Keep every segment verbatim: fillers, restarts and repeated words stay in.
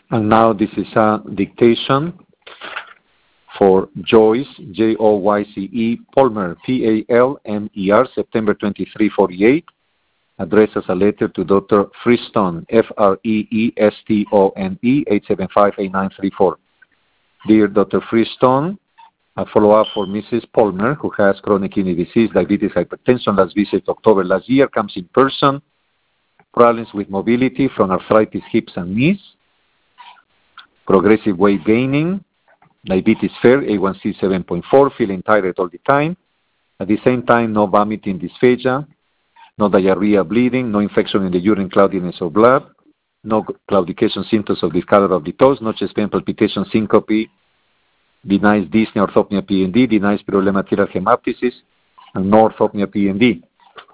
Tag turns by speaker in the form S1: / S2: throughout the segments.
S1: And now this is a dictation for Joyce, J O Y C E, Palmer, P A L M E R, September twenty-third, forty-eight, addressed as a letter to Doctor Freestone, F R E E S T O N E, eight seven five, eight nine three four. Dear Doctor Freestone, a follow-up for Missus Palmer, who has chronic kidney disease, diabetes, hypertension, last visit October last year, comes in person, problems with mobility from arthritis, hips and knees, progressive weight gaining, diabetes fair, A one C seven point four, feeling tired all the time. At the same time, no vomiting, dysphagia, no diarrhea, bleeding, no infection in the urine, cloudiness of blood, no claudication symptoms of discolor of the toes, no chest pain, palpitation, syncope, denies dyspnea, orthopnea, P N D, denies pyroluminal hemoptysis, and no orthopnea, P N D.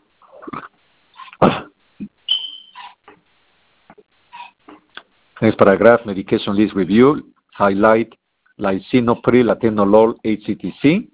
S1: Next paragraph, medication list review, highlight lisinopril, atenolol, H C T C,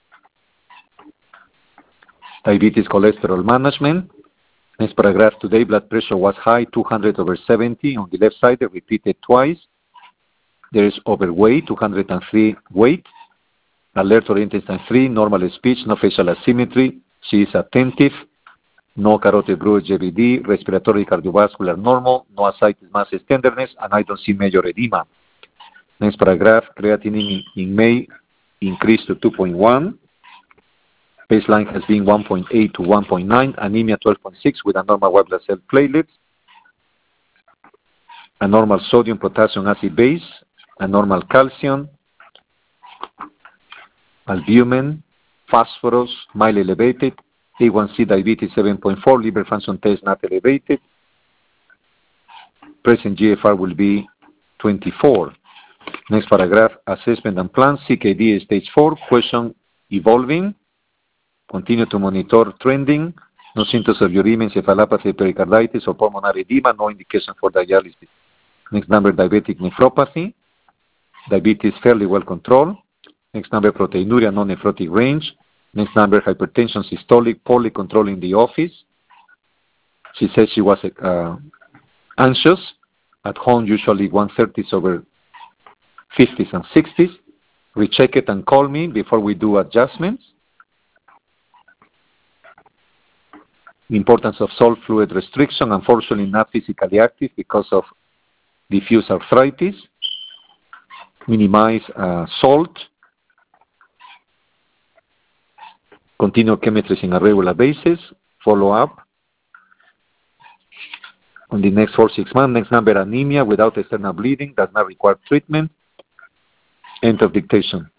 S1: diabetes, cholesterol management. Next paragraph, today blood pressure was high, two hundred over seventy on the left side, repeated twice. There is overweight, two hundred three weight, alert oriented and three, normal speech, no facial asymmetry, she is attentive, no carotid bruit, J V D, respiratory cardiovascular normal, no ascites, masses, tenderness, and I don't see major edema. Next paragraph, creatinine in, in May increased to two point one. Baseline has been one point eight to one point nine, anemia twelve point six with a normal white blood cell platelets, a normal sodium, potassium, acid base, a normal calcium, albumin, phosphorus, mild elevated, A one C diabetes seven point four, liver function test not elevated, present G F R will be twenty-four. Next paragraph, assessment and plan, C K D stage four, question evolving, continue to monitor trending, no symptoms of uremia, encephalopathy, pericarditis, or pulmonary edema, no indication for dialysis. Next number, diabetic nephropathy, diabetes fairly well controlled. Next number, proteinuria, non-nephrotic range. Next number, hypertension, systolic, poorly controlled in the office. She said she was uh, anxious. At home, usually one thirties over fifties and sixties. Recheck it and call me before we do adjustments. The importance of salt fluid restriction, unfortunately not physically active because of diffuse arthritis. Minimize uh, salt. Continue chemistry on a regular basis. Follow up on the next four, six months. Next number, anemia without external bleeding, does not require treatment. End of dictation.